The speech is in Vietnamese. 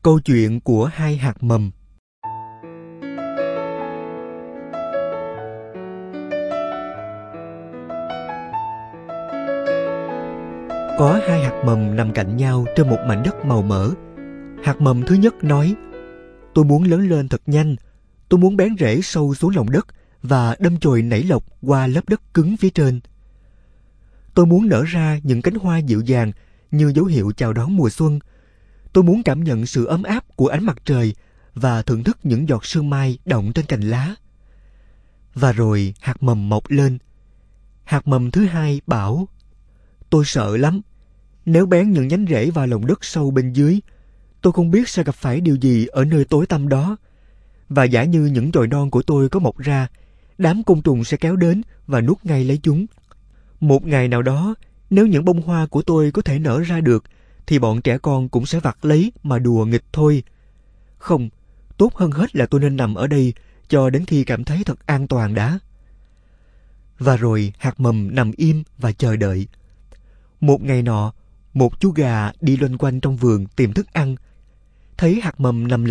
Câu chuyện của hai hạt mầm. Có hai hạt mầm nằm cạnh nhau trên một mảnh đất màu mỡ. Hạt mầm thứ nhất nói: tôi muốn lớn lên thật nhanh. Tôi muốn bén rễ sâu xuống lòng đất và đâm chồi nảy lộc qua lớp đất cứng phía trên. Tôi muốn nở ra những cánh hoa dịu dàng như dấu hiệu chào đón mùa xuân. Tôi muốn cảm nhận sự ấm áp của ánh mặt trời và thưởng thức những giọt sương mai đọng trên cành lá. Và rồi hạt mầm mọc lên. Hạt mầm thứ hai bảo: tôi sợ lắm. Nếu bén những nhánh rễ vào lòng đất sâu bên dưới, tôi không biết sẽ gặp phải điều gì ở nơi tối tăm đó. Và giả như những chồi non của tôi có mọc ra, đám côn trùng sẽ kéo đến và nuốt ngay lấy chúng. Một ngày nào đó, nếu những bông hoa của tôi có thể nở ra được, thì bọn trẻ con cũng sẽ vặt lấy mà đùa nghịch thôi. Không, tốt hơn hết là tôi nên nằm ở đây cho đến khi cảm thấy thật an toàn đã. Và rồi hạt mầm nằm im và chờ đợi. Một ngày nọ, một chú gà đi loanh quanh trong vườn tìm thức ăn. Thấy hạt mầm nằm